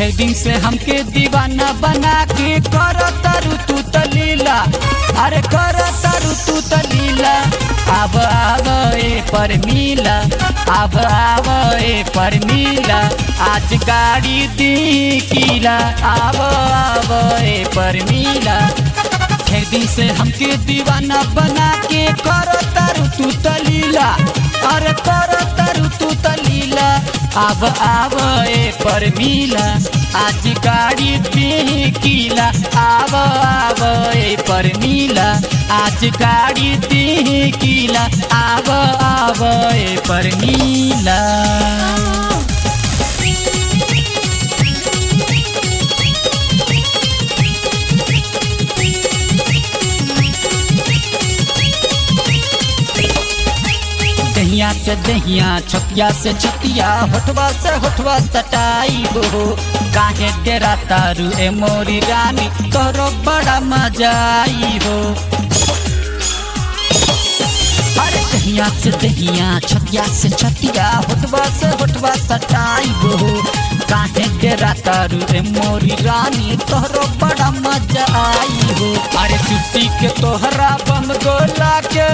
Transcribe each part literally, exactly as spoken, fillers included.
ढेर दिन से हमके दीवाना बना के करो तारू तू तलीला, अरे करो तारू तू तलीला। अब आव ए पर मिला, अब आव ए पर मिला, आज गाड़ी दी किला। आव आव ए पर मिला, ढेर दिन से हमके दीवाना बना के करो तारू तू तलीला, अरे करो तारू तू तलीला। अब आव ए पर मिला, आज गाड़ी दी किला। आव आव ए पर मिला, आज गाड़ी दी किला। आव आव ए पर मिला। दहिया से दहिया, छतिया से छतिया, होठवा से होठवा सटाई हो। काहे डेरा तारू ए मोरी रानी, तोरो बड़ा मजा आई हो। अरे दहिया से दहिया, छतिया से छतिया, होठवा से होठवा सटाई हो। काहे डेरा तारू ए मोरी रानी, तोरो बड़ा मजा आई हो। अरे चुस्सी के तोहरा बम गोला के,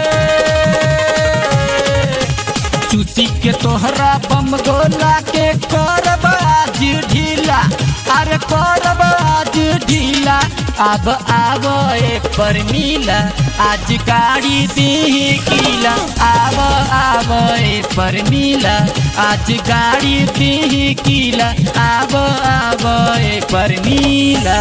चूसी के तोहरा बम गोला के करब आज ढीला, अरे करब आज ढीला। अब आव ए पर मिला, आज गाड़ी दी किला। आव आव ए पर मिला, आज गाड़ी दी किला। आव आव ए पर मिला।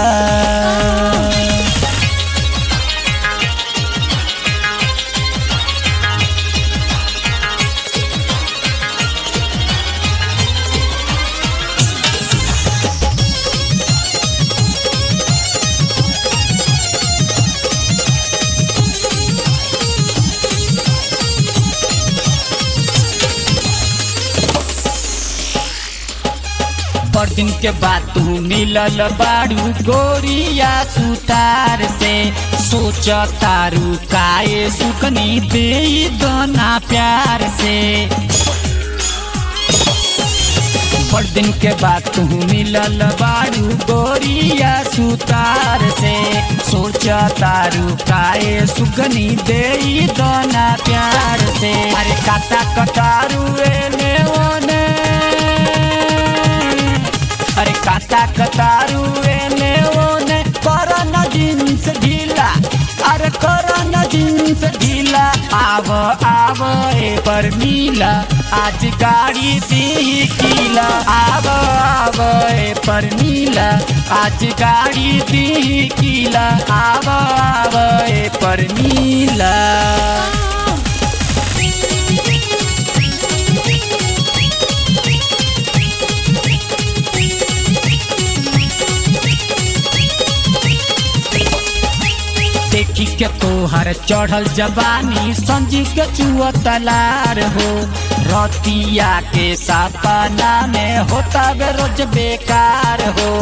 पर दिन के बाद तू मिलल बाड़ू गोरिया सुतार से। सोच तारू काए सुकनी दे दोना प्यार से। पर दिन के बाद तू मिलल बाड़ू गोरिया सुतार से। सोच तारू काए सुकनी दे दोना प्यार से। अरे काटा कटारू एने ओने, अरे काटा कतारू एने ओने, करना जींस ढीला, अरे करना जींस ढीला। आव आव ए पर मिला, आज गाड़ी दी किला। आव आव ए पर मिला, आज गाड़ी दी किला। आव आव ए पर मिला। देखी के तोहर चढ़ल जवानी, संजी के चुआ तलार हो। रतिया के सपना में होता बे रोज बेकार हो।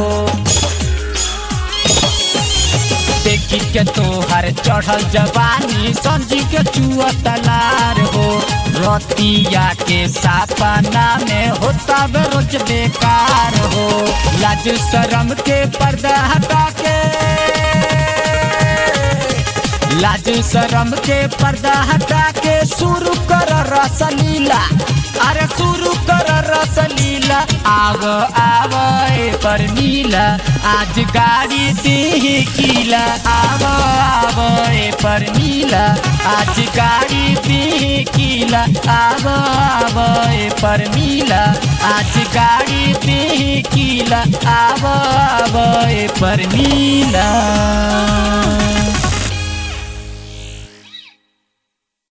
देखी के तोहर चढ़ल जवानी, संजी के चुआ तलार हो। रतिया के सपना में होता बे रोज बेकार हो। लाज शरम के पर्दा हटा के, लाज शरम के पर्दा हटा के शुरू कर रसलीला, अरे शुरू कर रसलीला। आव आव ए पर मिला, आज गाड़ी दी किला। आव आव ए पर मिला, आज गाड़ी दी किला। आव आव ए पर मिला, आज गाड़ी दी किला। आव आव ए पर मिला।